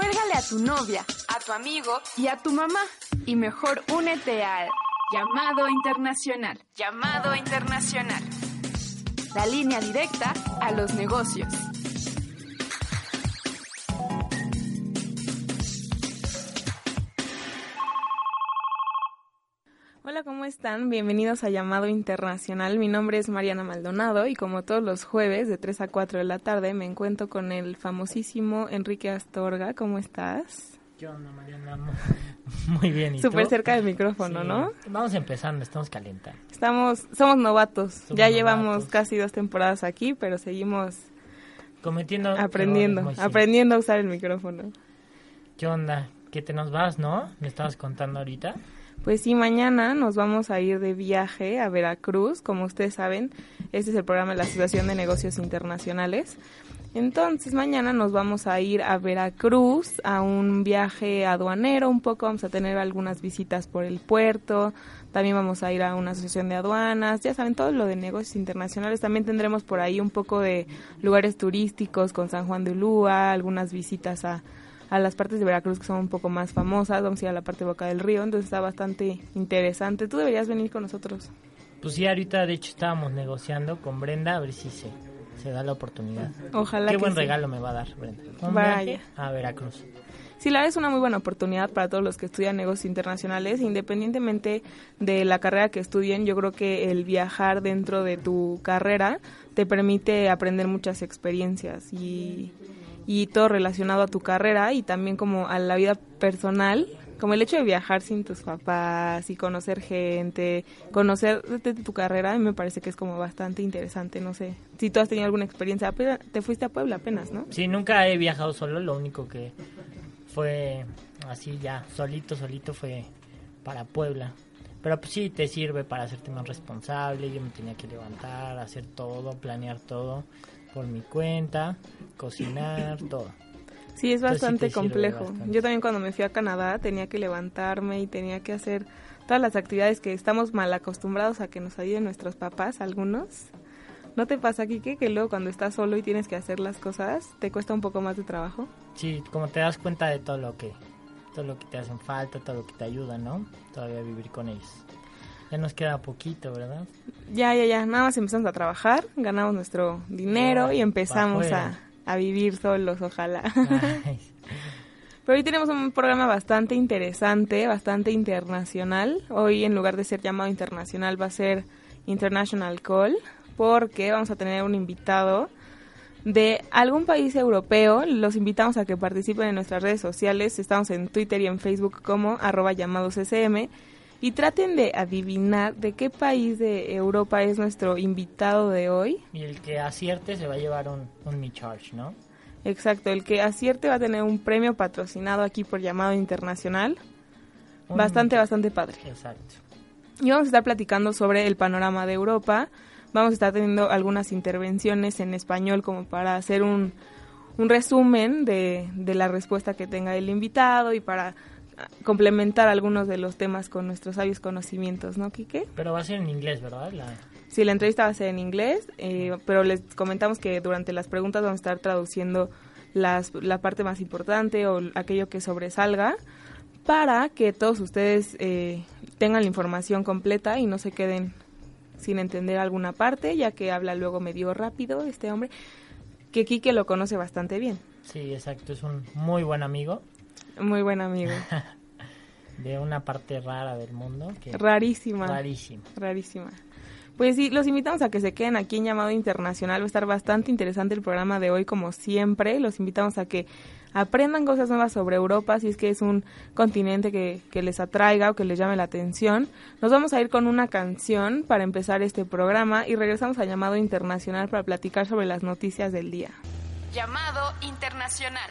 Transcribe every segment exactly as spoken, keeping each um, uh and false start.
Cuélgale a tu novia, a tu amigo y a tu mamá. Y mejor únete al Llamado Internacional. Llamado Internacional. La línea directa a los negocios. Hola, ¿cómo están? Bienvenidos a Llamado Internacional. Mi nombre es Mariana Maldonado y como todos los jueves de tres a cuatro de la tarde me encuentro con el famosísimo Enrique Astorga. ¿Cómo estás? ¿Qué onda, Mariana? Muy bien, ¿y Súper tú? cerca del micrófono, Sí. ¿no? Vamos empezando, estamos calentando. Estamos, somos novatos. Somos ya novatos. llevamos casi dos temporadas aquí, pero seguimos Cometiendo aprendiendo, errores, muy aprendiendo a usar el micrófono. ¿Qué onda? ¿Qué te nos vas, no? ¿Me estabas contando ahorita? Pues sí, mañana nos vamos a ir de viaje a Veracruz. Como ustedes saben, este es el programa de la Asociación de Negocios Internacionales. Entonces, mañana nos vamos a ir a Veracruz a un viaje aduanero un poco. Vamos a tener algunas visitas por el puerto. También vamos a ir a una asociación de aduanas. Ya saben, todo lo de negocios internacionales. También tendremos por ahí un poco de lugares turísticos con San Juan de Ulúa, algunas visitas a... a las partes de Veracruz que son un poco más famosas. Vamos a ir a la parte de Boca del Río, entonces está bastante interesante. Tú deberías venir con nosotros. Pues sí, ahorita de hecho estábamos negociando con Brenda a ver si se, se da la oportunidad. Ojalá Qué que buen sí. regalo me va a dar Brenda. Un Vaya. viaje a Veracruz. Sí, la verdad es una muy buena oportunidad para todos los que estudian negocios internacionales, independientemente de la carrera que estudien. Yo creo que el viajar dentro de tu carrera te permite aprender muchas experiencias y... y todo relacionado a tu carrera y también como a la vida personal, como el hecho de viajar sin tus papás y conocer gente, conocer de tu carrera, a mí me parece que es como bastante interesante. No sé si tú has tenido alguna experiencia. Te fuiste a Puebla apenas, ¿no? Sí, nunca he viajado solo, lo único que fue así ya, solito, solito fue para Puebla. Pero pues sí, te sirve para hacerte más responsable. Yo me tenía que levantar, hacer todo, planear todo por mi cuenta, cocinar, todo. Sí, es bastante Entonces, sí complejo. bastante. Yo también cuando me fui a Canadá tenía que levantarme y tenía que hacer todas las actividades que estamos mal acostumbrados a que nos ayuden nuestros papás, algunos. ¿No te pasa, Kike, que luego cuando estás solo y tienes que hacer las cosas, te cuesta un poco más de trabajo? Sí, como te das cuenta de todo lo que todo lo que te hacen falta, todo lo que te ayuda, ¿no? Todavía vivir con ellos. Ya nos queda poquito, ¿verdad? Ya, ya, ya. Nada más empezamos a trabajar, ganamos nuestro dinero y empezamos a, a vivir solos, ojalá. Ay. Pero hoy tenemos un programa bastante interesante, bastante internacional. Hoy, en lugar de ser llamado internacional, va a ser International Call, porque vamos a tener un invitado de algún país europeo. Los invitamos a que participen en nuestras redes sociales. Estamos en Twitter y en Facebook como arroba llamados S M. Y traten de adivinar de qué país de Europa es nuestro invitado de hoy. Y el que acierte se va a llevar un, un Me Charge, ¿no? Exacto, el que acierte va a tener un premio patrocinado aquí por Llamado Internacional. Un Bastante, Me- bastante padre. Exacto. Y vamos a estar platicando sobre el panorama de Europa. Vamos a estar teniendo algunas intervenciones en español como para hacer un, un resumen de, de la respuesta que tenga el invitado y para complementar algunos de los temas con nuestros sabios conocimientos, ¿no, Quique? Pero va a ser en inglés, ¿verdad? La... Sí, la entrevista va a ser en inglés, eh, pero les comentamos que durante las preguntas vamos a estar traduciendo las, la parte más importante o aquello que sobresalga para que todos ustedes eh, tengan la información completa y no se queden sin entender alguna parte, ya que habla luego medio rápido este hombre, que Quique lo conoce bastante bien. Sí, exacto, es un muy buen amigo. Muy buen amigo. De una parte rara del mundo. Que Rarísima. Rarísima. Rarísima. Pues sí, los invitamos a que se queden aquí en Llamado Internacional. Va a estar bastante interesante el programa de hoy, como siempre. Los invitamos a que aprendan cosas nuevas sobre Europa, si es que es un continente que, que les atraiga o que les llame la atención. Nos vamos a ir con una canción para empezar este programa y regresamos a Llamado Internacional para platicar sobre las noticias del día. Llamado Internacional.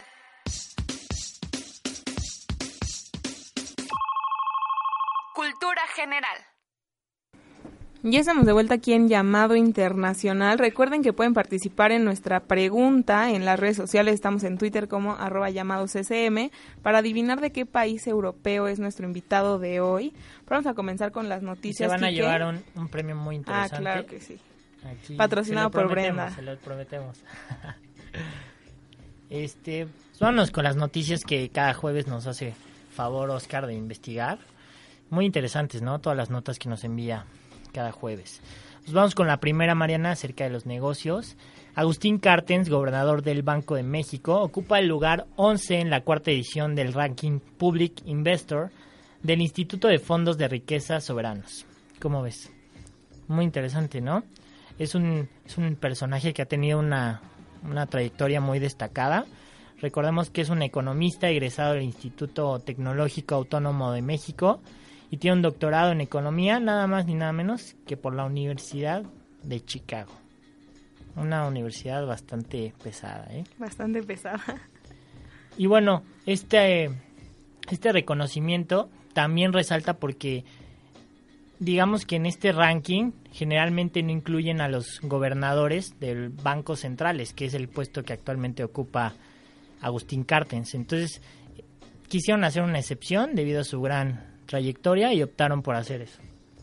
Cultura general. Ya estamos de vuelta aquí en Llamado Internacional. Recuerden que pueden participar en nuestra pregunta en las redes sociales. Estamos en Twitter como arroba llamados S M para adivinar de qué país europeo es nuestro invitado de hoy. Vamos a comenzar con las noticias. Y se van a Quique. llevar un, un premio muy interesante. Ah, claro que sí. Aquí Patrocinado se lo por Brenda. Se lo prometemos. Este, pues vámonos con las noticias que cada jueves nos hace favor Oscar de investigar. Muy interesantes, ¿no? Todas las notas que nos envía cada jueves. Pues vamos con la primera, Mariana, acerca de los negocios. Agustín Carstens, gobernador del Banco de México, ocupa el lugar once en la cuarta edición del ranking Public Investor del Instituto de Fondos de Riqueza Soberanos. ¿Cómo ves? Muy interesante, ¿no? Es un, es un personaje que ha tenido una, una trayectoria muy destacada. Recordemos que es un economista egresado del Instituto Tecnológico Autónomo de México y tiene un doctorado en economía, nada más ni nada menos que por la Universidad de Chicago. Una universidad bastante pesada, ¿eh? Bastante pesada. Y bueno, este, este reconocimiento también resalta porque digamos que en este ranking generalmente no incluyen a los gobernadores del Banco Centrales, que es el puesto que actualmente ocupa Agustín Carstens. Entonces quisieron hacer una excepción debido a su gran trayectoria y optaron por hacer eso.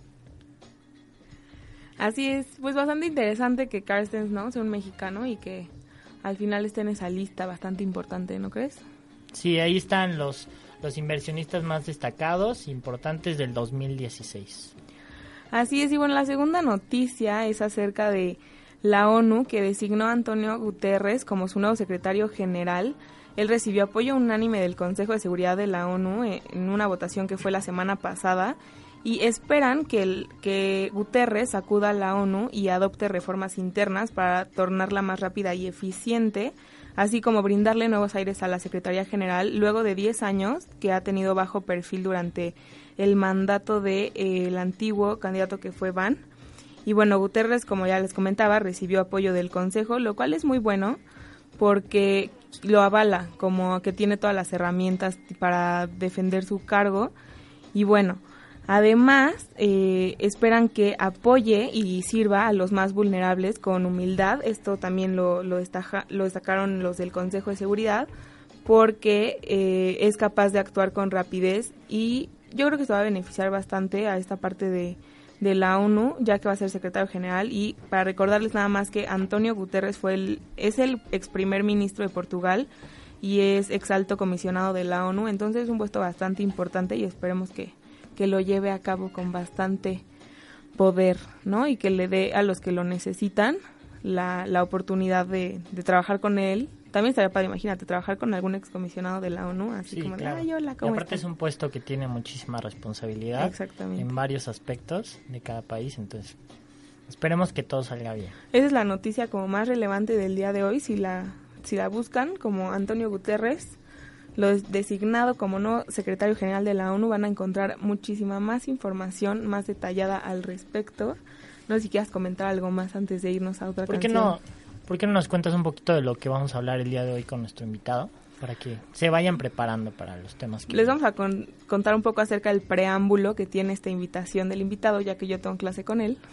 Así es, pues bastante interesante que Carstens, ¿no?, sea un mexicano y que al final esté en esa lista bastante importante, ¿no crees? Sí, ahí están los, los inversionistas más destacados, importantes del dos mil dieciséis. Así es, y bueno, la segunda noticia es acerca de la ONU, que designó a Antonio Guterres como su nuevo secretario general. Él recibió apoyo unánime del Consejo de Seguridad de la ONU en una votación que fue la semana pasada, y esperan que, el, que Guterres acuda a la ONU y adopte reformas internas para tornarla más rápida y eficiente, así como brindarle nuevos aires a la Secretaría General luego de diez años que ha tenido bajo perfil durante el mandato del de, eh, antiguo candidato que fue Ban. Y bueno, Guterres, como ya les comentaba, recibió apoyo del Consejo, lo cual es muy bueno porque lo avala, como que tiene todas las herramientas para defender su cargo. Y bueno, además, eh, esperan que apoye y sirva a los más vulnerables con humildad. Esto también lo, lo, destaca, lo destacaron los del Consejo de Seguridad, porque eh, es capaz de actuar con rapidez, y yo creo que se va a beneficiar bastante a esta parte de, de la ONU, ya que va a ser secretario general. Y para recordarles nada más que Antonio Guterres fue el, es el ex primer ministro de Portugal y es ex alto comisionado de la ONU, entonces es un puesto bastante importante y esperemos que que lo lleve a cabo con bastante poder, ¿no? Y que le dé a los que lo necesitan la, la oportunidad de, de trabajar con él. También estaría padre, imagínate, trabajar con algún excomisionado de la ONU, así sí, como, claro. ay, hola, ¿cómo y aparte estás? Es un puesto que tiene muchísima responsabilidad. Exactamente. En varios aspectos de cada país, entonces esperemos que todo salga bien. Esa es la noticia como más relevante del día de hoy, si la, si la buscan, como Antonio Guterres, lo designado como nuevo secretario general de la ONU, van a encontrar muchísima más información más detallada al respecto. No sé si quieras comentar algo más antes de irnos a otra ¿Por qué canción. no, ¿Por qué no nos cuentas un poquito de lo que vamos a hablar el día de hoy con nuestro invitado? Para que se vayan preparando para los temas que... Les vamos a con, contar un poco acerca del preámbulo que tiene esta invitación del invitado, ya que yo tengo clase con él.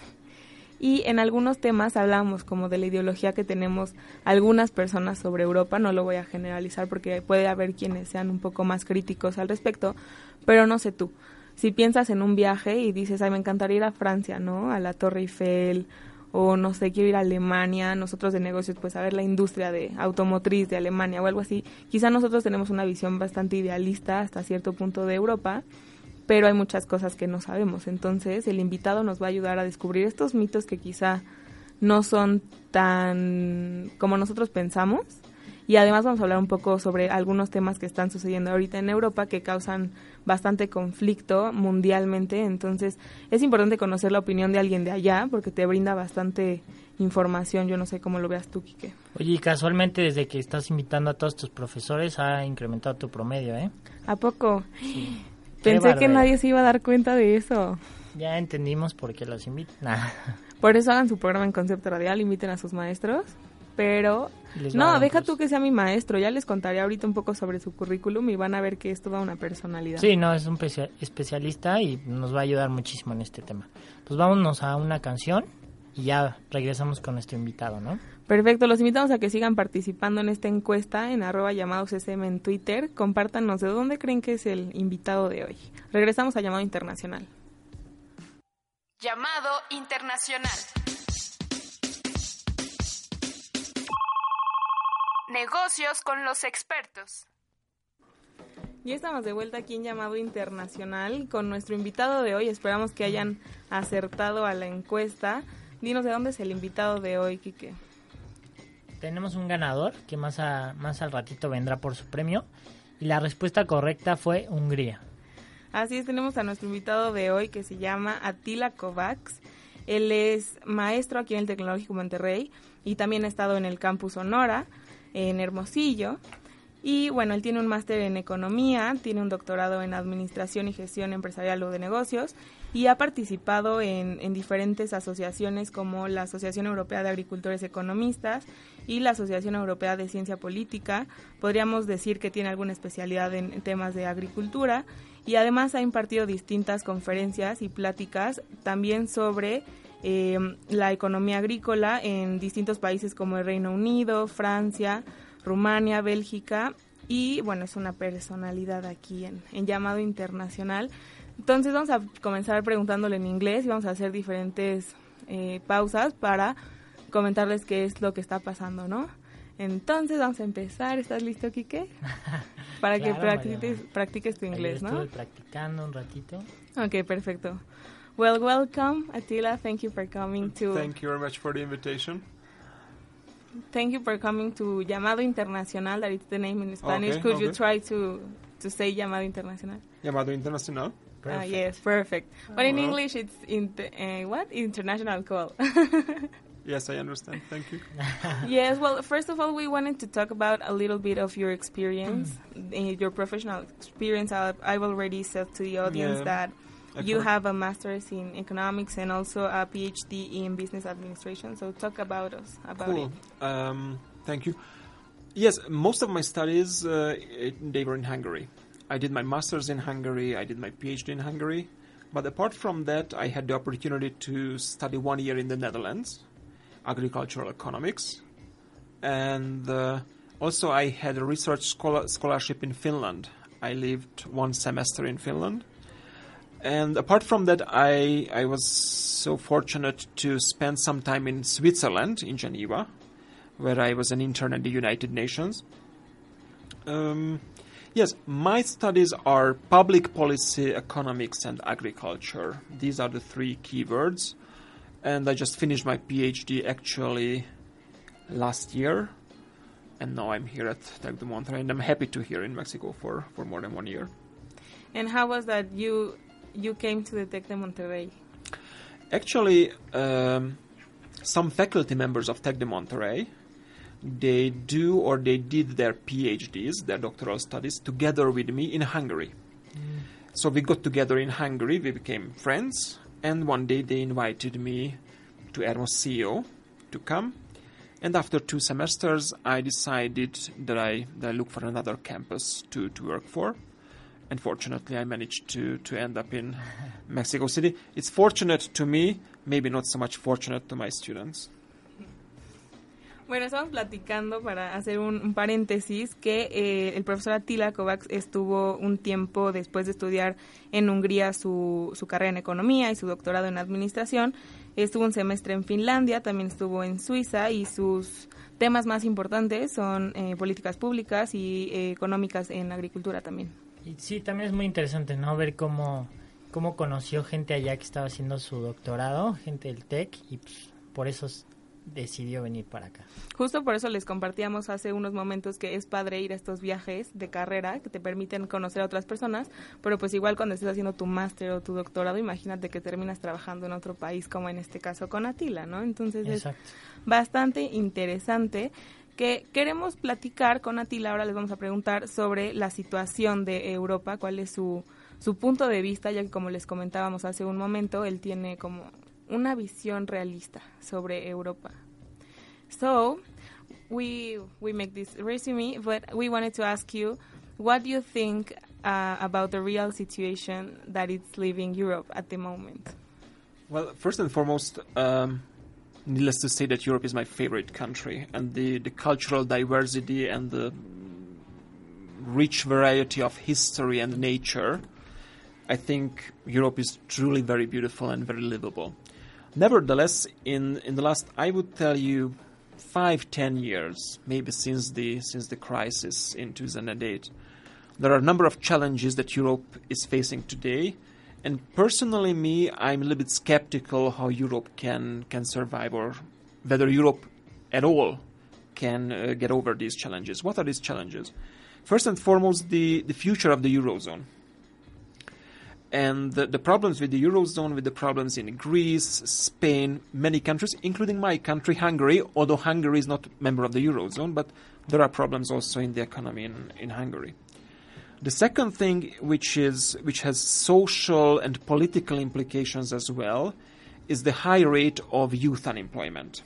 Y en algunos temas hablamos como de la ideología que tenemos algunas personas sobre Europa. No lo voy a generalizar porque puede haber quienes sean un poco más críticos al respecto, pero no sé tú. Si piensas en un viaje y dices, ay, me encantaría ir a Francia, ¿no?, a la Torre Eiffel, o no sé, quiero ir a Alemania, nosotros de negocios, pues a ver la industria de automotriz de Alemania o algo así. Quizá nosotros tenemos una visión bastante idealista hasta cierto punto de Europa, pero hay muchas cosas que no sabemos. Entonces el invitado nos va a ayudar a descubrir estos mitos que quizá no son tan como nosotros pensamos, y además vamos a hablar un poco sobre algunos temas que están sucediendo ahorita en Europa que causan bastante conflicto mundialmente. Entonces es importante conocer la opinión de alguien de allá porque te brinda bastante información. Yo no sé cómo lo veas tú, Quique. Oye, y casualmente desde que estás invitando a todos tus profesores ha incrementado tu promedio, ¿eh? ¿A poco? Sí. Pensé que nadie se iba a dar cuenta de eso. Ya entendimos por qué los invitan. Nah. Por eso hagan su programa en Concepto Radial, inviten a sus maestros. Pero, no, deja tú que sea mi maestro. Ya les contaré ahorita un poco sobre su currículum y van a ver que es toda una personalidad. Sí, no, es un especialista y nos va a ayudar muchísimo en este tema. Pues vámonos a una canción y ya regresamos con nuestro invitado, ¿no? Perfecto, los invitamos a que sigan participando en esta encuesta en arroba llamados S M en Twitter. Compártanos de dónde creen que es el invitado de hoy. Regresamos a Llamado Internacional. Llamado Internacional. Negocios con los expertos. Ya estamos de vuelta aquí en Llamado Internacional con nuestro invitado de hoy. Esperamos que hayan acertado a la encuesta. Dinos de dónde es el invitado de hoy, Quique. Tenemos un ganador que más, a, más al ratito vendrá por su premio. Y la respuesta correcta fue Hungría. Así es, tenemos a nuestro invitado de hoy que se llama Attila Kovacs. Él es maestro aquí en el Tecnológico Monterrey y también ha estado en el Campus Sonora, en Hermosillo. Y bueno, él tiene un máster en economía, tiene un doctorado en administración y gestión empresarial o de negocios y ha participado en, en diferentes asociaciones como la Asociación Europea de Agricultores Economistas y la Asociación Europea de Ciencia Política. Podríamos decir que tiene alguna especialidad en, en temas de agricultura y además ha impartido distintas conferencias y pláticas también sobre eh, la economía agrícola en distintos países como el Reino Unido, Francia, Rumania, Bélgica y bueno, es una personalidad aquí en, en Llamado Internacional. Entonces vamos a comenzar preguntándole en inglés y vamos a hacer diferentes eh, pausas para comentarles qué es lo que está pasando, ¿no? Entonces vamos a empezar. ¿Estás listo, Quique? Para claro, que practiques, practiques tu inglés, Ahí ¿no? Estuve practicando un ratito. Ok, perfecto. Well, welcome, Attila. Thank you for coming to... Thank you very much for the invitation. Thank you for coming to Llamado Internacional, that is the name in Spanish. Okay, Could okay. you try to to say Llamado Internacional? Llamado Internacional. Ah, yes, perfect. But in Well. English, it's in uh, what? International call. Yes, I understand. Thank you. Yes, well, first of all, we wanted to talk about a little bit of your experience, mm. your professional experience. I, I've already said to the audience Yeah. that I've you heard. have a master's in economics and also a PhD in business administration. So talk about us, about Cool. it. Um, thank you. Yes, most of my studies, uh, it, they were in Hungary. I did my master's in Hungary. I did my PhD in Hungary. But apart from that, I had the opportunity to study one year in the Netherlands, agricultural economics. And uh, also I had a research scholar- scholarship in Finland. I lived one semester in Finland. And apart from that, I I was so fortunate to spend some time in Switzerland, in Geneva, where I was an intern at the United Nations. Um, yes, my studies are public policy, economics, and agriculture. These are the three keywords. And I just finished my PhD actually last year. And now I'm here at Tec de Monterrey, and I'm happy to here in Mexico for, for more than one year. And how was that you you came to the Tec de Monterrey? Actually, um, some faculty members of Tec de Monterrey, they do or they did their PhDs, their doctoral studies, together with me in Hungary. Mm. So we got together in Hungary, we became friends, and one day they invited me to Hermosillo to come. And after two semesters, I decided that I, that I look for another campus to, to work for. And fortunately, I managed to, to end up in Mexico City. It's fortunate to me, maybe not so much fortunate to my students. Bueno, estamos platicando para hacer un, un paréntesis que eh, el profesor Attila Kovacs estuvo un tiempo después de estudiar en Hungría su, su carrera en economía y su doctorado en administración. Estuvo un semestre en Finlandia, también estuvo en Suiza y sus temas más importantes son eh, políticas públicas y eh, económicas en agricultura también. Y sí, también es muy interesante, ¿no? Ver cómo, cómo conoció gente allá que estaba haciendo su doctorado, gente del TEC, y pues, por eso decidió venir para acá. Justo por eso les compartíamos hace unos momentos que es padre ir a estos viajes de carrera que te permiten conocer a otras personas, pero pues igual cuando estés haciendo tu máster o tu doctorado, imagínate que terminas trabajando en otro país, como en este caso con Attila, ¿no? Entonces Exacto. Es bastante interesante que queremos platicar con Attila. Ahora les vamos a preguntar sobre la situación de Europa, cuál es su, su punto de vista, ya que como les comentábamos hace un momento, él tiene como una visión realista sobre Europa. So, we we make this resume, but we wanted to ask you, what do you think uh, about the real situation that it's living Europe at the moment? Well, first and foremost, um, needless to say that Europe is my favorite country, and the, the cultural diversity and the rich variety of history and nature, I think Europe is truly very beautiful and very livable. Nevertheless, in, in the last, I would tell you, five, ten years, maybe since the since the crisis in two thousand eight, there are a number of challenges that Europe is facing today. And personally, me, I'm a little bit skeptical how Europe can can survive, or whether Europe at all can uh, get over these challenges. What are these challenges? First and foremost, the, the future of the Eurozone. And the, the problems with the Eurozone, with the problems in Greece, Spain, many countries, including my country, Hungary, although Hungary is not a member of the Eurozone, but there are problems also in the economy in, in Hungary. The second thing, which is which has social and political implications as well, is the high rate of youth unemployment.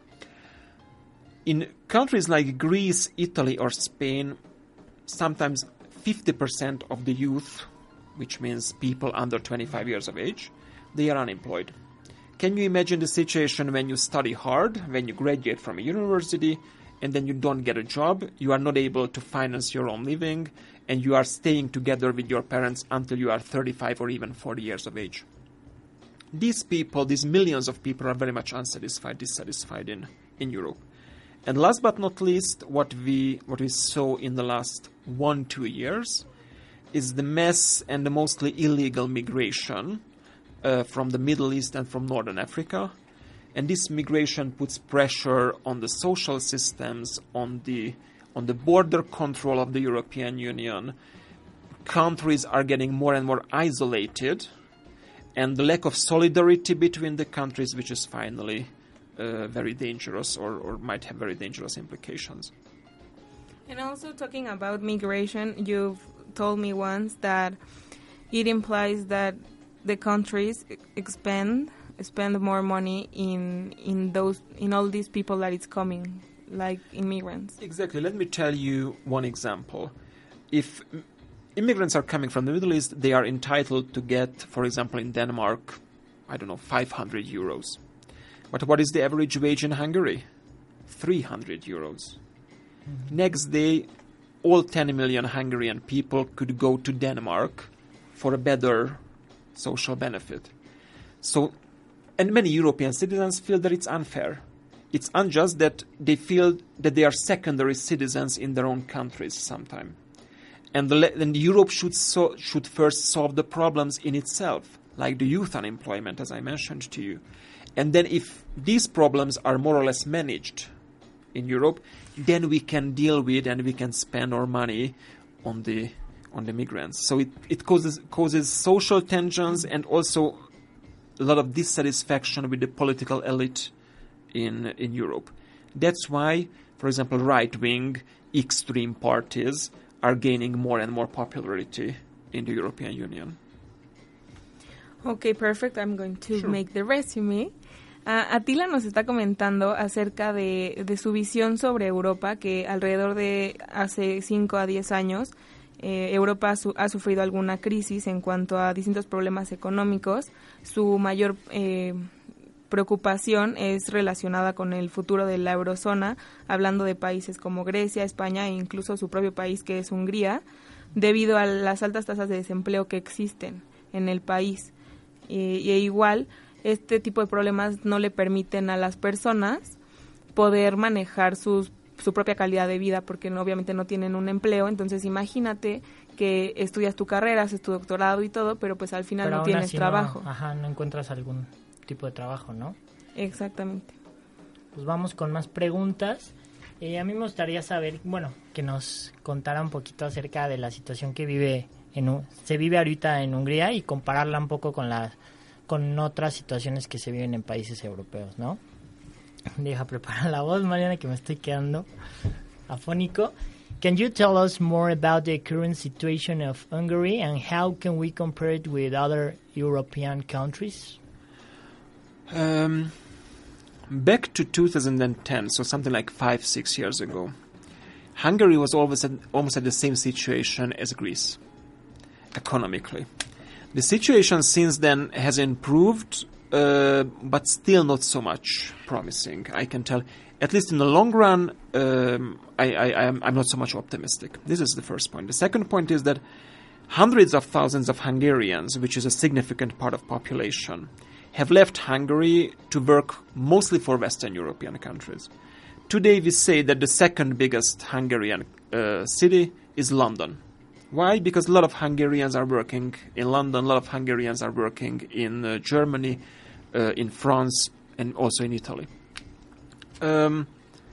In countries like Greece, Italy, or Spain, sometimes fifty percent of the youth, which means people under twenty-five years of age, they are unemployed. Can you imagine the situation when you study hard, when you graduate from a university, and then you don't get a job, you are not able to finance your own living, and you are staying together with your parents until you are thirty-five or even forty years of age? These people, these millions of people, are very much unsatisfied, dissatisfied in, in Europe. And last but not least, what we what we saw in the last one, two years is the mass and the mostly illegal migration uh, from the Middle East and from Northern Africa. And this migration puts pressure on the social systems, on the on the border control of the European Union. Countries are getting more and more isolated, and the lack of solidarity between the countries, which is finally uh, very dangerous, or, or might have very dangerous implications. And also, talking about migration, you've told me once that it implies that the countries expend spend more money in in those in all these people that it's coming, like immigrants. Exactly. Let me tell you one example. If immigrants are coming from the Middle East, they are entitled to get, for example, in Denmark, I don't know, five hundred euros. But what is the average wage in Hungary? three hundred euros. Mm-hmm. Next day, all ten million Hungarian people could go to Denmark for a better social benefit. So, and many European citizens feel that it's unfair. It's unjust that they feel that they are secondary citizens in their own countries sometimes. And, the, and Europe should so, should first solve the problems in itself, like the youth unemployment, as I mentioned to you. And then if these problems are more or less managed in Europe, then we can deal with and we can spend our money on the on the migrants. So it, it causes causes social tensions and also a lot of dissatisfaction with the political elite in in Europe. That's why, for example, right-wing extreme parties are gaining more and more popularity in the European Union. Okay, perfect. I'm going to Sure. make the resume. Uh, Atila nos está comentando acerca de, de su visión sobre Europa, que alrededor de hace cinco a diez años eh, Europa su, ha sufrido alguna crisis en cuanto a distintos problemas económicos. Su mayor eh, preocupación es relacionada con el futuro de la eurozona, hablando de países como Grecia, España e incluso su propio país, que es Hungría, debido a las altas tasas de desempleo que existen en el país. Y, y igual, este tipo de problemas no le permiten a las personas poder manejar sus, su propia calidad de vida, porque no, obviamente no tienen un empleo. Entonces imagínate que estudias tu carrera, haces tu doctorado y todo, pero pues al final Pero no aún tienes así trabajo. No, ajá, no encuentras algún tipo de trabajo, ¿no? Exactamente. Pues vamos con más preguntas. Eh, a mí me gustaría saber, bueno, que nos contara un poquito acerca de la situación que vive en, se vive ahorita en Hungría y compararla un poco con las con otras situaciones que se viven en países europeos, ¿no? Deja preparar la voz, Mariana, que me estoy quedando afónico. Can you tell us more about the current situation of Hungary and how can we compare it with other European countries? Um, back to two thousand ten, so something like five, six years ago, Hungary was always at, almost at the same situation as Greece, economically. The situation since then has improved, uh, but still not so much promising. I can tell, at least in the long run, um, I, I, I'm, I'm not so much optimistic. This is the first point. The second point is that hundreds of thousands of Hungarians, which is a significant part of population, have left Hungary to work mostly for Western European countries. today we say that the second biggest Hungarian uh, city is London. Why? Because a lot of Hungarians are working in London, a lot of Hungarians are working in uh, Germany, uh, in France, and also in Italy. Um,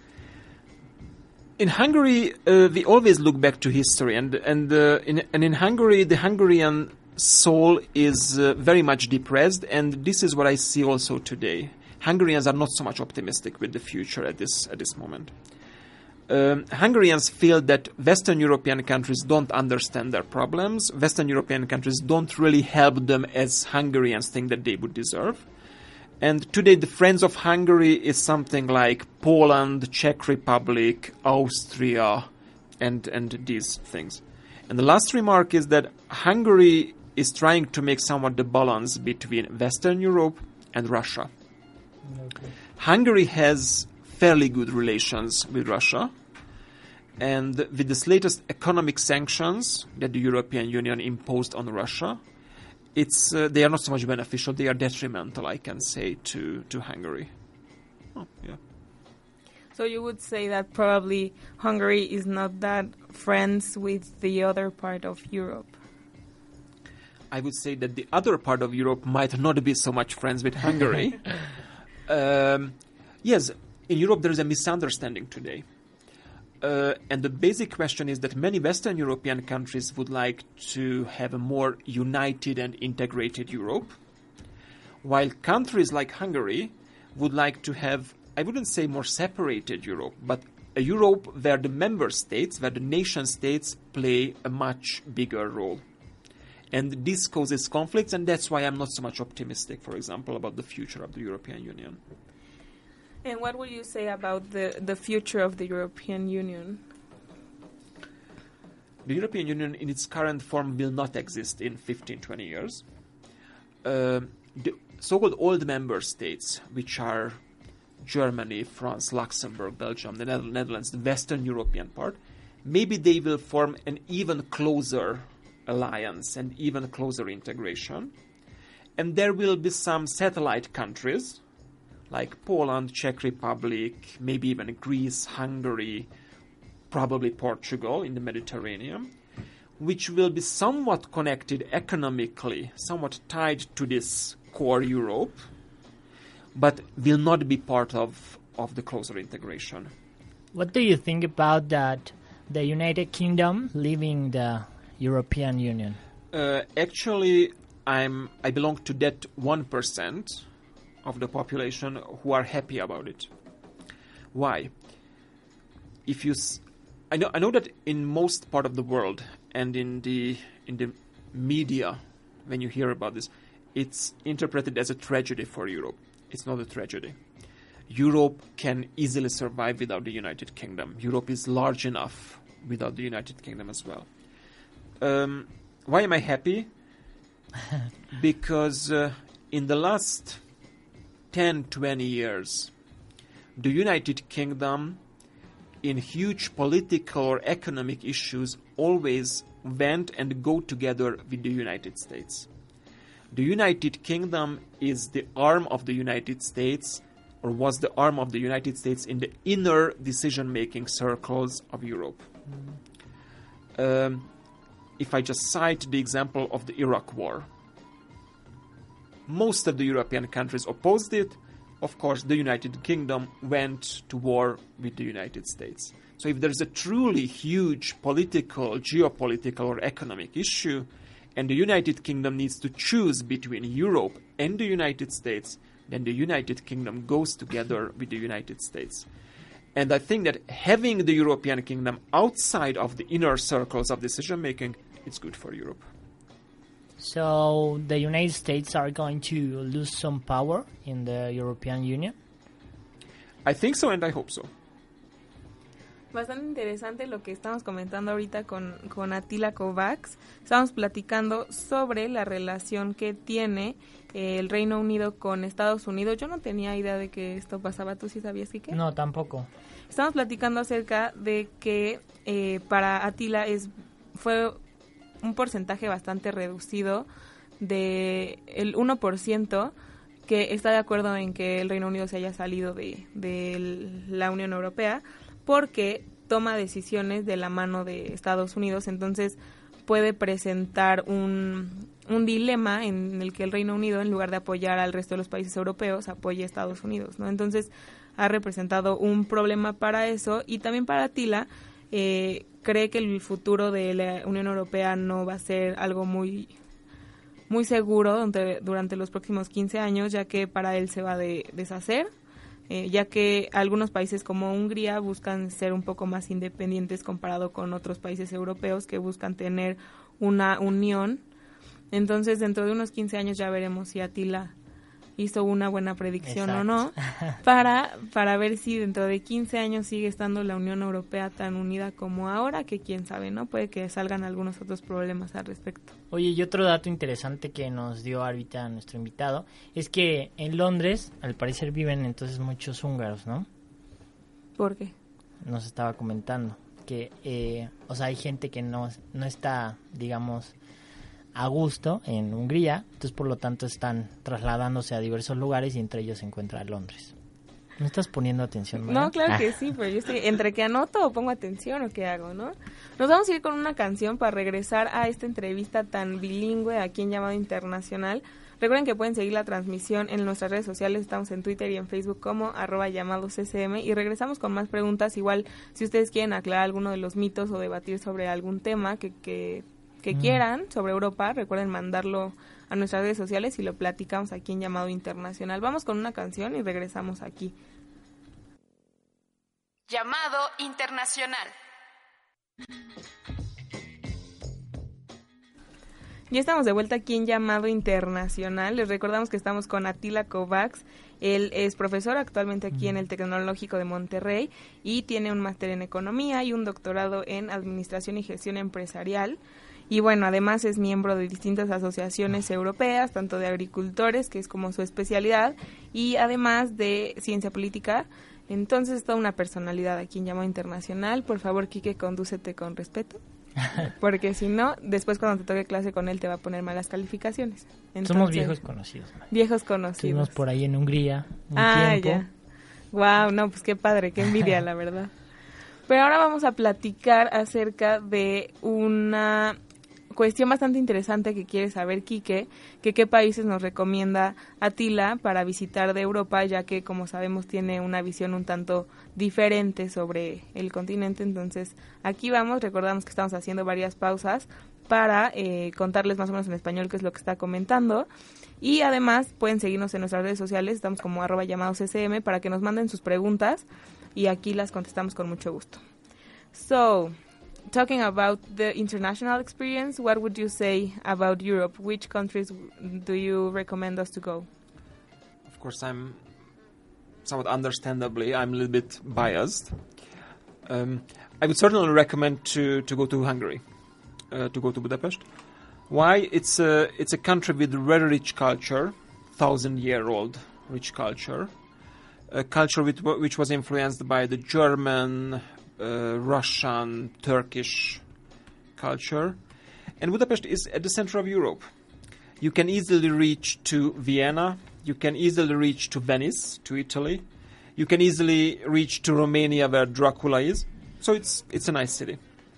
in Hungary, uh, we always look back to history, and and, uh, in, and in Hungary, the Hungarian soul is uh, very much depressed, and this is what I see also today. Hungarians are not so much optimistic with the future at this at this moment. Um, Hungarians feel that Western European countries don't understand their problems. Western European countries don't really help them as Hungarians think that they would deserve. And today the friends of Hungary is something like Poland, Czech Republic, Austria, and, and these things. And the last remark is that Hungary is trying to make somewhat the balance between Western Europe and Russia. Okay. Hungary has fairly good relations with Russia, and with the latest economic sanctions that the European Union imposed on Russia, it's uh, they are not so much beneficial, they are detrimental, I can say, to, to Hungary. Oh, yeah. So you would say that probably Hungary is not that friends with the other part of Europe? I would say that the other part of Europe might not be so much friends with Hungary. um, yes, in Europe there is a misunderstanding today. Uh, and the basic question is that many Western European countries would like to have a more united and integrated Europe, while countries like Hungary would like to have, I wouldn't say more separated Europe, but a Europe where the member states, where the nation states play a much bigger role. And this causes conflicts, and that's why I'm not so much optimistic, for example, about the future of the European Union. And what would you say about the, the future of the European Union? The European Union in its current form will not exist in fifteen, twenty years. Uh, the so-called old member states, which are Germany, France, Luxembourg, Belgium, the Netherlands, the Western European part, maybe they will form an even closer alliance and even closer integration. And there will be some satellite countries, like Poland, Czech Republic, maybe even Greece, Hungary, probably Portugal in the Mediterranean, which will be somewhat connected economically, somewhat tied to this core Europe, but will not be part of, of the closer integration. What do you think about that, the United Kingdom leaving the European Union? Uh, actually, I'm I belong to that one percent of the population who are happy about it. Why? If you, s- I know, I know that in most part of the world and in the in the media, when you hear about this, it's interpreted as a tragedy for Europe. It's not a tragedy. Europe can easily survive without the United Kingdom. Europe is large enough without the United Kingdom as well. Um, why am I happy? Because uh, in the last ten, twenty years, the United Kingdom, in huge political or economic issues, always went and go together with the United States. The United Kingdom is the arm of the United States, or was the arm of the United States in the inner decision-making circles of Europe. Mm. Um, if I just cite the example of the Iraq War, most of the European countries opposed it. Of course, the United Kingdom went to war with the United States. So if there's a truly huge political, geopolitical, or economic issue, and the United Kingdom needs to choose between Europe and the United States, then the United Kingdom goes together with the United States. And I think that having the European Kingdom outside of the inner circles of decision-making, it's good for Europe. So the United States are going to lose some power in the European Union? I think so, and I hope so. Bastante interesante lo que estamos comentando ahorita con, con Attila Kovacs. Estamos platicando sobre la relación que tiene eh, el Reino Unido con Estados Unidos. Yo no tenía idea de que esto pasaba. ¿Tú sí sabías, Quique? No, tampoco. Estamos platicando acerca de que eh, para Attila es, fue un porcentaje bastante reducido de el uno por ciento que está de acuerdo en que el Reino Unido se haya salido de, de la Unión Europea porque toma decisiones de la mano de Estados Unidos, entonces puede presentar un, un dilema en el que el Reino Unido, en lugar de apoyar al resto de los países europeos, apoye a Estados Unidos, ¿no? Entonces ha representado un problema para eso, y también para Attila, eh, cree que el futuro de la Unión Europea no va a ser algo muy muy seguro durante, durante los próximos quince años, ya que para él se va a de, deshacer, eh, ya que algunos países como Hungría buscan ser un poco más independientes comparado con otros países europeos que buscan tener una unión. Entonces, dentro de unos quince años ya veremos si Attila hizo una buena predicción Exacto. o no, para para ver si dentro de quince años sigue estando la Unión Europea tan unida como ahora, que quién sabe, ¿no? Puede que salgan algunos otros problemas al respecto. Oye, y otro dato interesante que nos dio ahorita nuestro invitado es que en Londres, al parecer, viven entonces muchos húngaros, ¿no? ¿Por qué? Nos estaba comentando que, eh, o sea, hay gente que no, no está, digamos, a gusto en Hungría, entonces por lo tanto están trasladándose a diversos lugares y entre ellos se encuentra Londres. ¿No estás poniendo atención, Mara? No, claro Ah. que sí, pero yo estoy entre que anoto o pongo atención o qué hago, ¿no? Nos vamos a ir con una canción para regresar a esta entrevista tan bilingüe aquí en Llamado Internacional. Recuerden que pueden seguir la transmisión en nuestras redes sociales, estamos en Twitter y en Facebook como arroba llamados C M, y regresamos con más preguntas. Igual, si ustedes quieren aclarar alguno de los mitos o debatir sobre algún tema que, que, que mm. quieran sobre Europa, recuerden mandarlo a nuestras redes sociales y lo platicamos aquí en Llamado Internacional. Vamos con una canción y regresamos aquí. Llamado Internacional. Ya estamos de vuelta aquí en Llamado Internacional. Les recordamos que estamos con Attila Kovacs. Él es profesor actualmente aquí en el Tecnológico de Monterrey y tiene un máster en Economía y un doctorado en Administración y Gestión Empresarial. Y bueno, además es miembro de distintas asociaciones europeas, tanto de agricultores, que es como su especialidad, y además de ciencia política. Entonces es toda una personalidad aquí en Llamado Internacional. Por favor, Quique, condúcete con respeto. Porque si no, después cuando te toque clase con él te va a poner malas calificaciones. Entonces, somos viejos conocidos, man. Viejos conocidos. Estuvimos por ahí en Hungría un ah, tiempo. ya. Wow, no, pues qué padre, qué envidia, la verdad. Pero ahora vamos a platicar acerca de una cuestión bastante interesante que quiere saber Quique, que qué países nos recomienda Attila para visitar de Europa, ya que como sabemos tiene una visión un tanto diferente sobre el continente. Entonces aquí vamos, recordamos que estamos haciendo varias pausas para eh, contarles más o menos en español qué es lo que está comentando, y además pueden seguirnos en nuestras redes sociales, estamos como arroba llamados S M, para que nos manden sus preguntas y aquí las contestamos con mucho gusto. So, talking about the international experience, what would you say about Europe? Which countries do you recommend us to go? Of course, I'm somewhat understandably, I'm a little bit biased. Um, I would certainly recommend to, to go to Hungary, uh, to go to Budapest. Why? It's a, it's a country with very rich culture, thousand-year-old rich culture, a culture which, which was influenced by the German, Uh, Russian, Turkish culture. And Budapest is at the center of Europe. You can easily reach to Vienna, you can easily reach to Venice, to Italy, you can easily reach to Romania where Dracula is. So it's it's a nice city.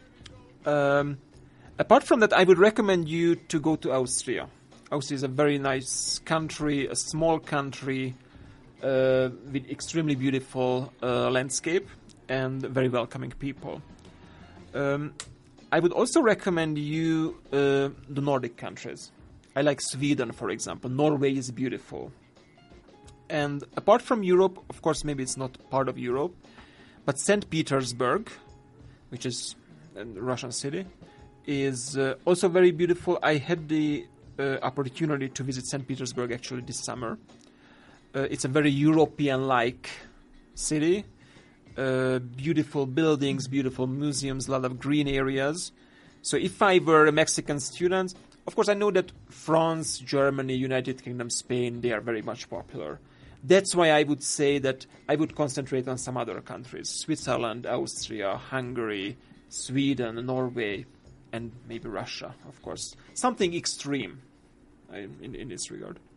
Um, apart from that, I would recommend you to go to Austria. Austria is a very nice country, a small country uh, with extremely beautiful uh, landscape and very welcoming people. Um, I would also recommend you uh, the Nordic countries. I like Sweden, for example. Norway is beautiful. And apart from Europe, of course, maybe it's not part of Europe, but Saint Petersburg, which is a Russian city, is uh, also very beautiful. I had the uh, opportunity to visit Saint Petersburg actually this summer. Uh, it's a very European-like city. Uh, beautiful buildings, beautiful museums, a lot of green areas. So if I were a Mexican student, of course I know that France, Germany, United Kingdom, Spain, they are very much popular. That's why I would say that I would concentrate on some other countries. Switzerland, Austria, Hungary, Sweden, Norway, and maybe Russia, of course. Something extreme uh, in, in this regard.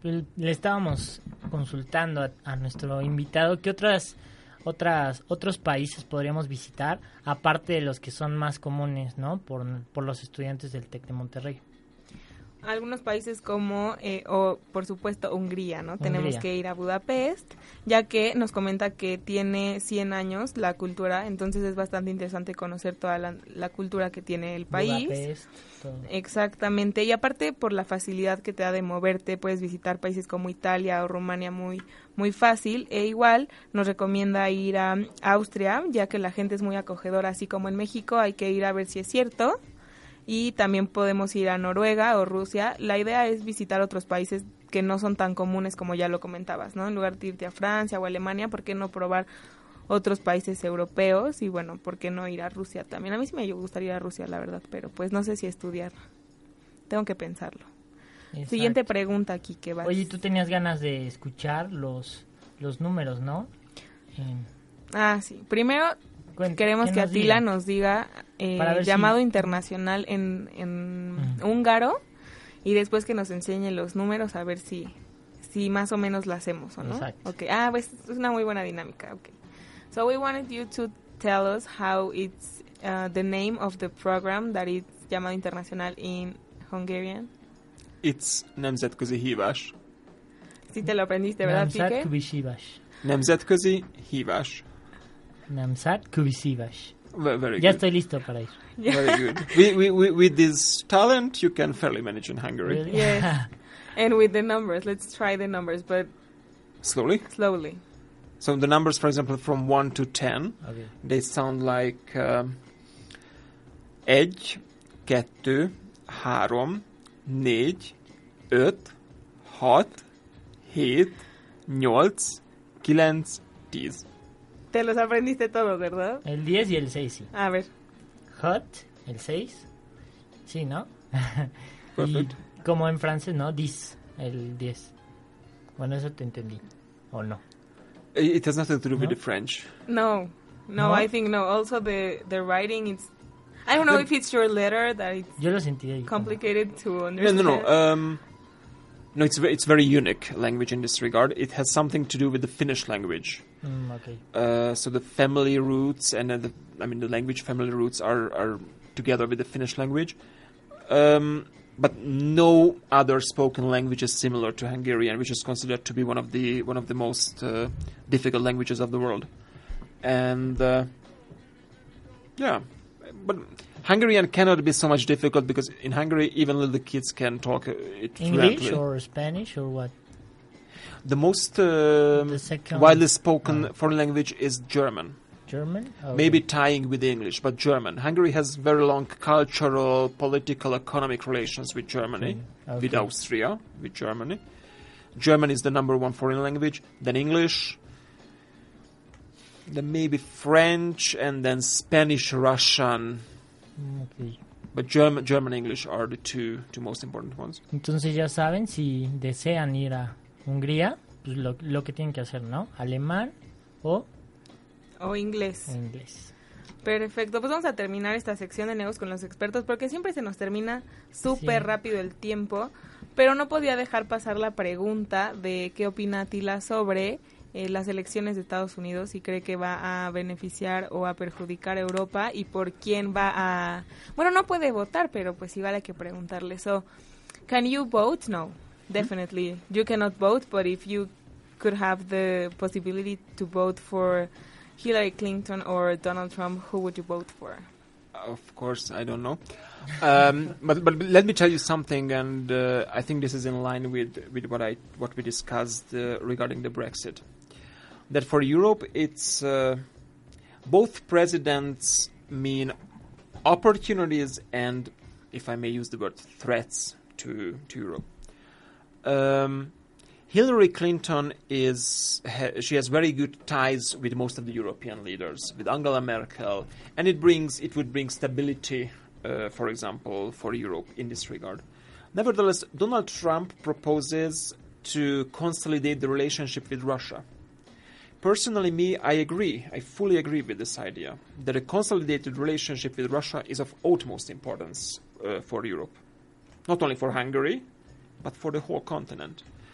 Le estábamos consultando a, a nuestro invitado qué otras, otras, otros países podríamos visitar, aparte de los que son más comunes, ¿no? Por, por los estudiantes del TEC de Monterrey. Algunos países como, eh, o por supuesto, Hungría, ¿no? Hungría. Tenemos que ir a Budapest, ya que nos comenta que tiene cien años la cultura, entonces es bastante interesante conocer toda la, la cultura que tiene el país. Budapest, todo. Exactamente, y aparte por la facilidad que te da de moverte, puedes visitar países como Italia o Rumania muy muy fácil, e igual nos recomienda ir a Austria, ya que la gente es muy acogedora, así como en México, hay que ir a ver si es cierto. Y también podemos ir a Noruega o Rusia. La idea es visitar otros países que no son tan comunes como ya lo comentabas, ¿no? En lugar de irte a Francia o Alemania, ¿por qué no probar otros países europeos? Y bueno, ¿por qué no ir a Rusia también? A mí sí me gustaría ir a Rusia, la verdad, pero pues no sé si estudiar. Tengo que pensarlo. Exacto. Siguiente pregunta, aquí que va. Oye, tú tenías ganas de escuchar los, los números, ¿no? Eh, Ah, sí. Primero cuen- queremos ¿quién que nos Atila diga? nos diga eh, Para ver llamado si- internacional en, en Mm. húngaro, y después que nos enseñe los números a ver si si más o menos la hacemos o no. Exacto. Okay. Ah, pues es una muy buena dinámica. Okay. So we wanted you to tell us how it's uh, the name of the program that is llamado internacional in Hungarian. It's Nemzetközi Hívás. Sí te lo aprendiste, ¿verdad, Namsat Pique? Kubishivas. Nemzetközi Hívás. Namsat Kubishivas. Ve- Very Ya good. estoy listo para ir. Very good. We, we, we, with this talent, you can fairly manage in Hungary. Really? Yes. And with the numbers, let's try the numbers, but Slowly. slowly. So the numbers, for example, from one to ten, Okay. they sound like um, egy, kettő, három, négy, öt, hat, hét, nyolc, kilenc, tíz. Te los aprendiste todos, ¿verdad? El diez y el seis, sí. A ver. Hot, el seis. Sí, ¿no? Perfect. Y como en francés, ¿no? Dix, el diez. Bueno, eso te entendí. ¿O no? It has nothing to do with No? the French. No, no, No? I think no. Also, the the writing, it's. I don't know The- if it's your letter that it's Yo lo sentí ahí. como- complicated to No, understand. no, no. Um, no, it's ve- it's very unique language in this regard. It has something to do with the Finnish language. Mm, ok. Uh, so the family roots and uh, the I mean the language family roots are are together with the Finnish language. Um, but no other spoken language is similar to Hungarian, which is considered to be one of the one of the most uh, difficult languages of the world. And uh, yeah, but Hungarian cannot be so much difficult because in Hungary even little kids can talk uh, it English fluently. or Spanish or what? The most um, The second- widely spoken uh, foreign language is German. German? Okay. Maybe tying with English, but German. Hungary has very long cultural, political, economic relations with Germany, Okay. with Okay. Austria, with Germany. German is the number one foreign language, then English, then maybe French, and then Spanish, Russian. Mm, ok. But German, German, English are the two two most important ones. Entonces ya saben, si desean ir a Hungría, pues lo, lo que tienen que hacer, ¿no? Alemán o O inglés. inglés. Perfecto, pues vamos a terminar esta sección de negocios con los expertos porque siempre se nos termina súper Sí. rápido el tiempo, pero no podía dejar pasar la pregunta de qué opina Atila sobre eh, las elecciones de Estados Unidos, si cree que va a beneficiar o a perjudicar a Europa y por quién va a... Bueno, no puede votar, pero pues igual hay que preguntarle. So, can you vote? No, definitely. You cannot vote, but if you could have the possibility to vote for Hillary Clinton or Donald Trump, who would you vote for? Of course, I don't know. Um, but but let me tell you something, and uh, I think this is in line with with what I what we discussed uh, regarding the Brexit. That for Europe, it's uh, both presidents mean opportunities and, if I may use the word, threats to to Europe. Um, Hillary Clinton is ha, she has very good ties with most of the European leaders, with Angela Merkel, and it brings it would bring stability, uh, for example, for Europe in this regard. Nevertheless, Donald Trump proposes to consolidate the relationship with Russia. Personally, me, I agree. I fully agree with this idea that a consolidated relationship with Russia is of utmost importance uh, for Europe, not only for Hungary, but for the whole continent.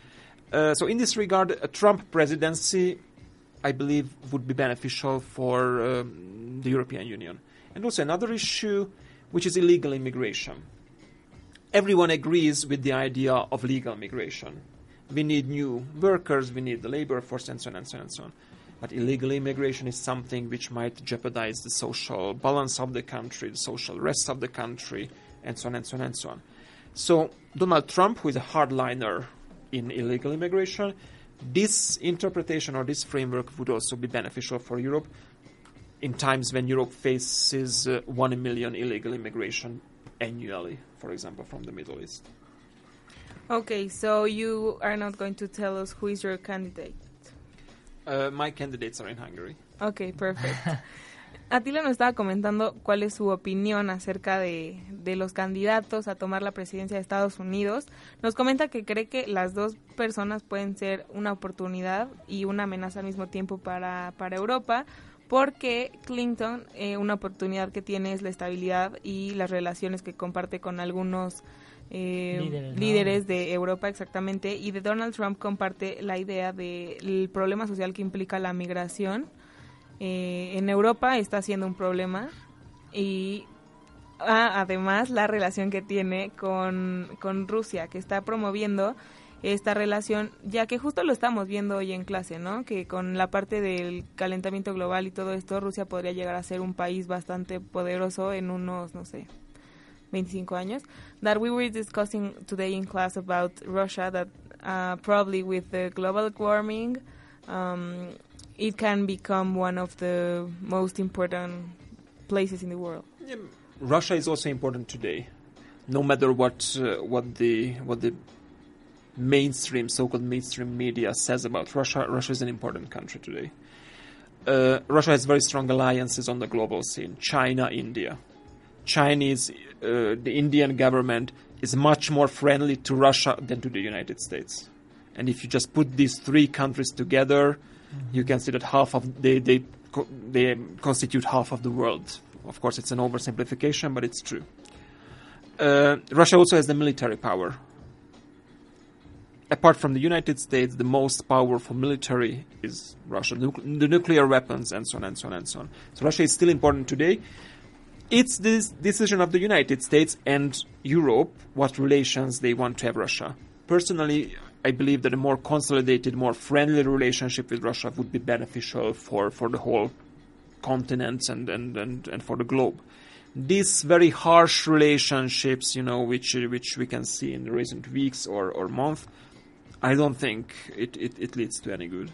Uh, so in this regard, a Trump presidency, I believe, would be beneficial for um, the European Union. And also another issue, which is illegal immigration. Everyone agrees with the idea of legal migration. We need new workers, we need the labor force, and so on and so on and so on. But illegal immigration is something which might jeopardize the social balance of the country, the social rest of the country, and so on and so on and so on. So Donald Trump, who is a hardliner in illegal immigration, this interpretation or this framework would also be beneficial for Europe in times when Europe faces uh, one million illegal immigration annually, for example, from the Middle East. Okay, so you are not going to tell us who is your candidate. Uh, my candidates are in Hungary. Okay, perfect. Atila nos estaba comentando cuál es su opinión acerca de, de los candidatos a tomar la presidencia de Estados Unidos. Nos comenta que cree que las dos personas pueden ser una oportunidad y una amenaza al mismo tiempo para, para Europa, porque Clinton, eh, una oportunidad que tiene es la estabilidad y las relaciones que comparte con algunos eh, líderes, ¿no? líderes de Europa, exactamente, y de Donald Trump comparte la idea del problema social que implica la migración. Eh, en Europa está siendo un problema y ah, además la relación que tiene con, con Rusia, que está promoviendo esta relación, ya que justo lo estamos viendo hoy en clase, ¿no? Que con la parte del calentamiento global y todo esto, Rusia podría llegar a ser un país bastante poderoso en unos, no sé, veinticinco años. That we were discussing today in class about Russia, that uh, probably with the global warming, um, it can become one of the most important places in the world. Yeah, Russia is also important today, no matter what uh, what the what the mainstream, so-called mainstream media says about Russia. Russia is an important country today. Uh, Russia has very strong alliances on the global scene. China, India. Chinese, uh, the Indian government is much more friendly to Russia than to the United States. And if you just put these three countries together, you can see that half of they they co- they constitute half of the world. Of course, it's an oversimplification, but it's true. Uh, Russia also has the military power. Apart from the United States, the most powerful military is Russia. Nucle- the nuclear weapons, and so on and so on and so on. So Russia is still important today. It's this decision of the United States and Europe what relations they want to have Russia. Personally, I believe that a more consolidated, more friendly relationship with Russia would be beneficial for, for the whole continent and, and, and, and for the globe. These very harsh relationships, you know, which which we can see in the recent weeks or, or months, I don't think it, it, it leads to any good.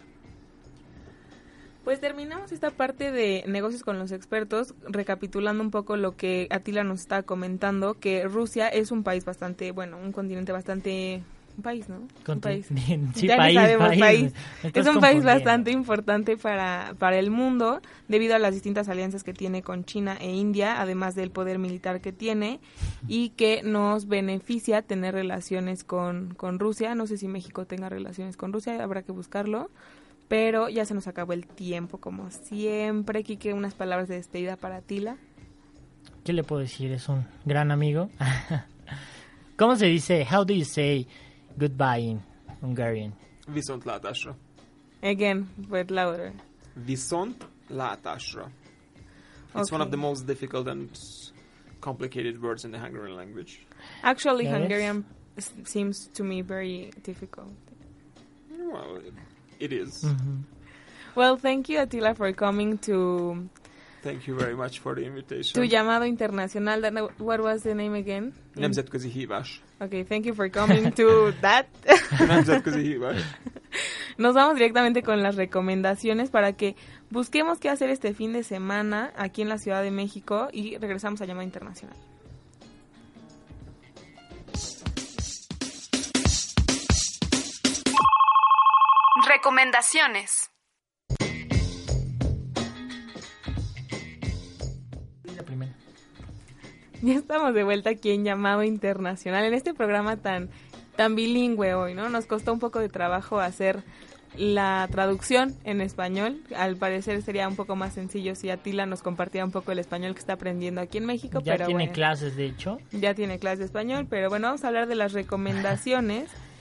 Pues terminamos esta parte de negocios con los expertos recapitulando un poco lo que Atila nos está comentando, que Rusia es un país bastante, bueno, un continente bastante... Un país, ¿no? Un país. Sí, ya país, sabemos, país. país. Es un país confundiendo. bastante importante para, para el mundo debido a las distintas alianzas que tiene con China e India, además del poder militar que tiene y que nos beneficia tener relaciones con, con Rusia. No sé si México tenga relaciones con Rusia, habrá que buscarlo, pero ya se nos acabó el tiempo como siempre. Quique, unas palabras de despedida para Tila. ¿Qué le puedo decir? Es un gran amigo. ¿Cómo se dice? How do you say goodbye in Hungarian? Viszontlátásra. Again, but louder. Viszontlátásra. It's Okay. one of the most difficult and complicated words in the Hungarian language. Actually, Yes. Hungarian s- seems to me very difficult. Well, it is. Mm-hmm. Well, thank you, Attila, for coming to Thank you very much for the invitation. tu llamado internacional. That, what was the name again? Nemzetközi hívás. Okay, thank you for coming to that. Nemzetközi hívás. Nos vamos directamente con las recomendaciones para que busquemos qué hacer este fin de semana aquí en la Ciudad de México y regresamos a Llamada Internacional. Recomendaciones. La primera. Ya estamos de vuelta aquí en Llamado Internacional, en este programa tan, tan bilingüe hoy, ¿no? Nos costó un poco de trabajo hacer la traducción en español. Al parecer sería un poco más sencillo si Attila nos compartiera un poco el español que está aprendiendo aquí en México. Ya pero tiene bueno, clases, de hecho. ya tiene clases de español, pero bueno, vamos a hablar de las recomendaciones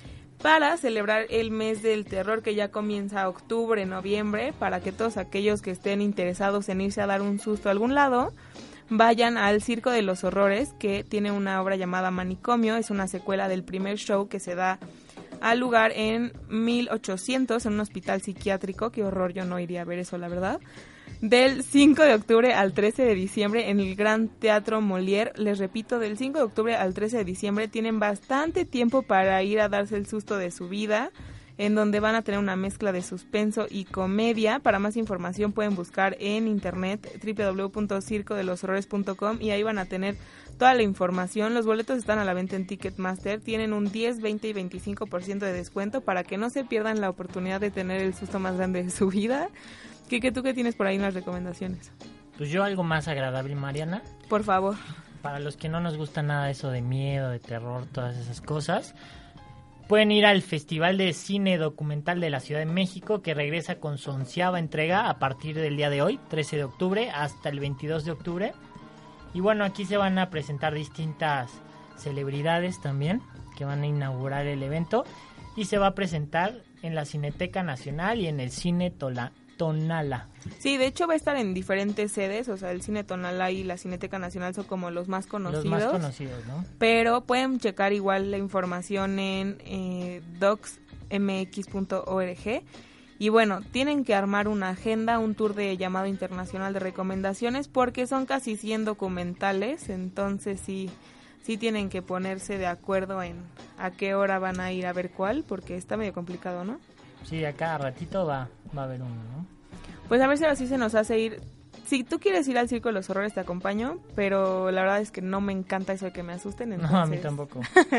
para celebrar el mes del terror que ya comienza octubre, noviembre, para que todos aquellos que estén interesados en irse a dar un susto a algún lado, vayan al Circo de los Horrores, que tiene una obra llamada Manicomio. Es una secuela del primer show que se da al lugar en mil ochocientos en un hospital psiquiátrico. Qué horror, yo no iría a ver eso, la verdad. Del cinco de octubre al trece de diciembre en el Gran Teatro Molière. Les repito, del cinco de octubre al trece de diciembre tienen bastante tiempo para ir a darse el susto de su vida, en donde van a tener una mezcla de suspenso y comedia. Para más información pueden buscar en internet doble u doble u doble u punto circo de los horrores punto com y ahí van a tener toda la información. Los boletos están a la venta en Ticketmaster, tienen un diez, veinte y veinticinco por ciento de descuento para que no se pierdan la oportunidad de tener el susto más grande de su vida. Kike, ¿tú qué tienes por ahí en las recomendaciones? Pues yo algo más agradable, Mariana. Por favor. Para los que no nos gusta nada eso de miedo, de terror, todas esas cosas, pueden ir al Festival de Cine Documental de la Ciudad de México, que regresa con su onceava entrega a partir del día de hoy, trece de octubre, hasta el veintidós de octubre. Y bueno, aquí se van a presentar distintas celebridades también, que van a inaugurar el evento, y se va a presentar en la Cineteca Nacional y en el Cine Tola Tonala. Sí, de hecho va a estar en diferentes sedes, o sea, el Cine Tonala y la Cineteca Nacional son como los más conocidos. Los más conocidos, ¿no? Pero pueden checar igual la información en eh, docs m x punto org. Y bueno, tienen que armar una agenda, un tour de llamado internacional de recomendaciones, porque son casi cien documentales, entonces sí, sí tienen que ponerse de acuerdo en a qué hora van a ir a ver cuál, porque está medio complicado, ¿no? Sí, a cada ratito va, va a haber uno, ¿no? Pues a ver si ahora sí se nos hace ir. Si tú quieres ir al Circo de los Horrores, te acompaño, pero la verdad es que no me encanta eso de que me asusten. Entonces... No, a mí tampoco.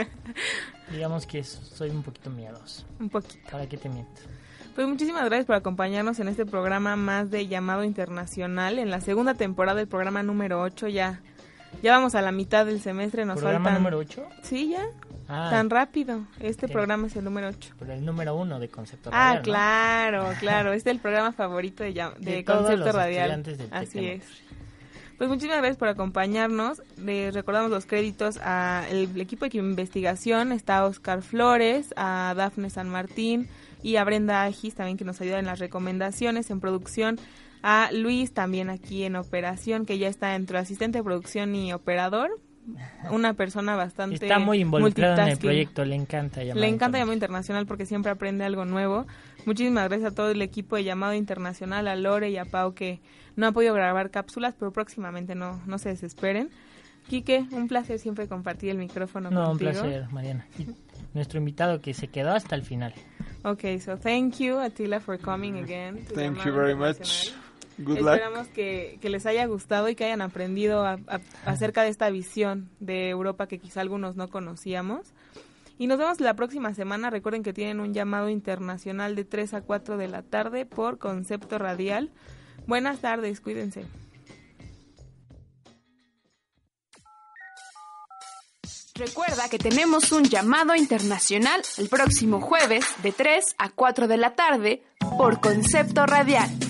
Digamos que soy un poquito miedoso. Un poquito. ¿Para qué te miento? Pues muchísimas gracias por acompañarnos en este programa más de Llamado Internacional, en la segunda temporada del programa número ocho. Ya ya vamos a la mitad del semestre. Nos ¿Programa faltan... número ocho? Sí, ya. Ah, tan rápido. Este ¿qué? programa es el número ocho. Pero el número uno de Concepto Ah, Radial, claro, ¿no? claro. Este es el programa favorito de, ya- de, De todos Concepto los Radial. estudiantes del Así Tec de es. Pues muchísimas gracias por acompañarnos. Les recordamos los créditos al equipo de investigación. Está Oscar Flores, a Dafne San Martín y a Brenda Agis también, que nos ayuda en las recomendaciones. En producción a Luis, también aquí en operación, que ya está entre asistente de producción y operador. Una persona bastante Está muy involucrada en el multitasking. proyecto, le encanta llamar. Le encanta Llamado Internacional porque siempre aprende algo nuevo. Muchísimas gracias a todo el equipo de Llamado Internacional, a Lore y a Pau, que no han podido grabar cápsulas, pero próximamente no, no se desesperen. Quique, un placer siempre compartir el micrófono No, contigo. un placer, Mariana. Y nuestro invitado que se quedó hasta el final. Okay, so thank you, Attila, for coming again. to Thank Llamado you very Internacional. much. Good luck. Esperamos que, que les haya gustado y que hayan aprendido a- a- acerca de esta visión de Europa que quizá algunos no conocíamos. Y nos vemos la próxima semana. Recuerden que tienen un llamado internacional de tres a cuatro de la tarde por Concepto Radial. Buenas tardes, cuídense. Recuerda que tenemos un llamado internacional el próximo jueves de tres a cuatro de la tarde por Concepto Radial.